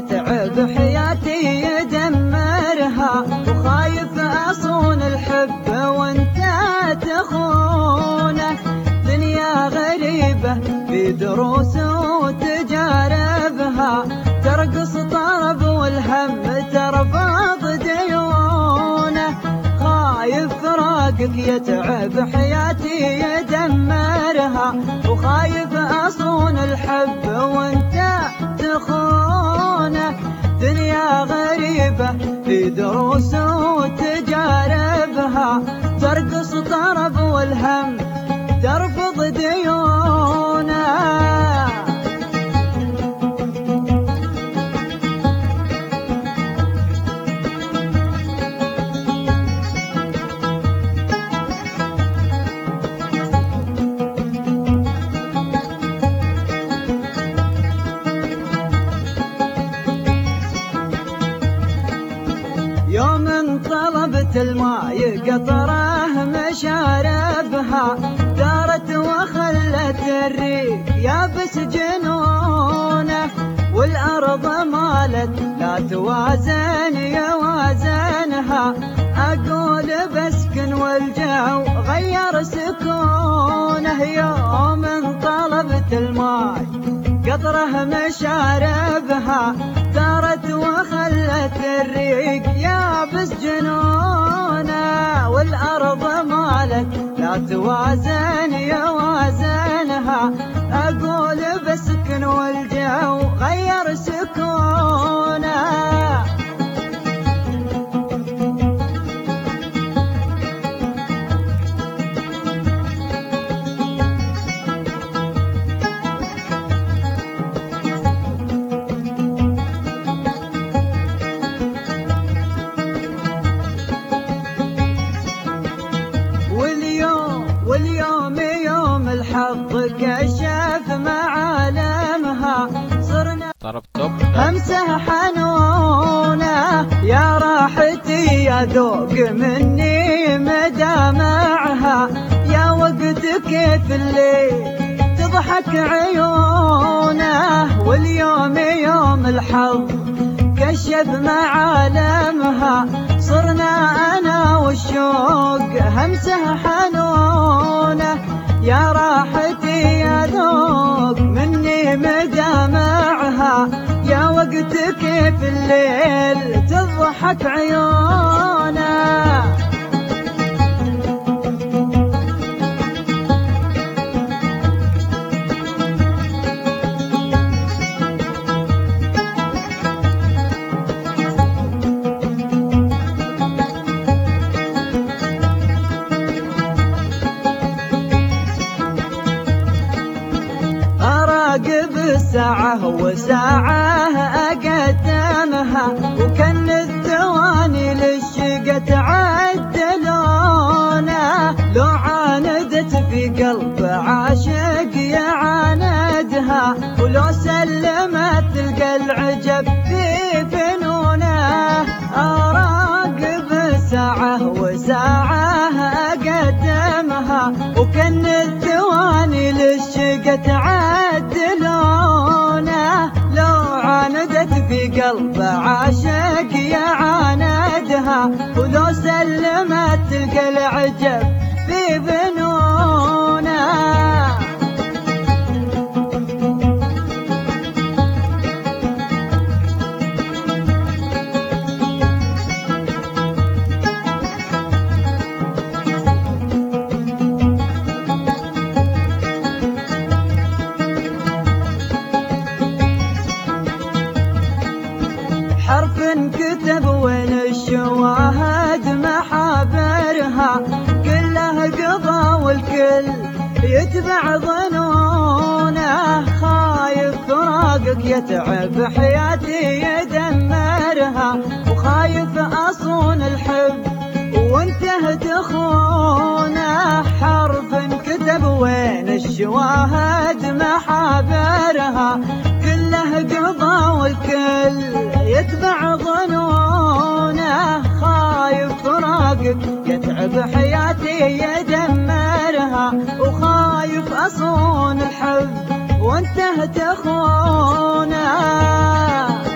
يتعب حياتي يدمرها، وخايف أصون الحب وانت تخونه. دنيا غريبة في دروس وتجاربها، ترقص طرب والهم ترفض ديونه. خايف فراقك يتعب حياتي يدمرها، وخايف أصون الحب وانت تخونه. دنيا غريبة في دروس وتجاربها، ترقص طرب والهم ترفض ديونه. يوم طلبت الماي قطره مشاربها، دارت وخلت الريق يابس جنونه. والأرض مالت لا توازن يوازنها، أقول بسكن والجو غير سكونه. يوم طلبت الماي قطره مشاربها، دارت وخلت الريق يابس جنونه. والأرض مالت لا توازن يوازنها، أقول بسكن والجو غير سكونه. واليوم يوم الحظ كشف معالمها، صرنا همسة حنونة. يا راحتي يا ذوق مني مدامعها، يا وقت كيف الليل تضحك عيونه. واليوم يوم الحظ كشف معالمها، صرنا أنا والشوق همسة حنونة. يا راحتي يا ذوق مني مدامعها، يا وقت كيف الليل تضحك عيونه. أراقب الساعة وساعة أقدمها، وكن الثواني للشقة تعدلونه. لو عاندت في قلب عاشق يعاندها، ولو سلمت تلقى العجب في فنونه. أراقب الساعة وساعة أقدمها، وكن الثواني للشقة تعدلونه. لو عاندت في قلب عاشق يعاندها، ولو سلمت تلقى العجب في فنونه. حرف كتب وين الشواهد محابرها، كله قضى والكل يتبع ظنونه. خايف فراقك يتعب حياتي يدمرها، وخايف أصون الحب وانته تخونه. حرف كتب وين الشواهد محابرها، كله قضى والكل يتبع ظنونه. خايف فراقك يتعب حياتي يدمرها، وخايف أصون الحب وانته تخونه.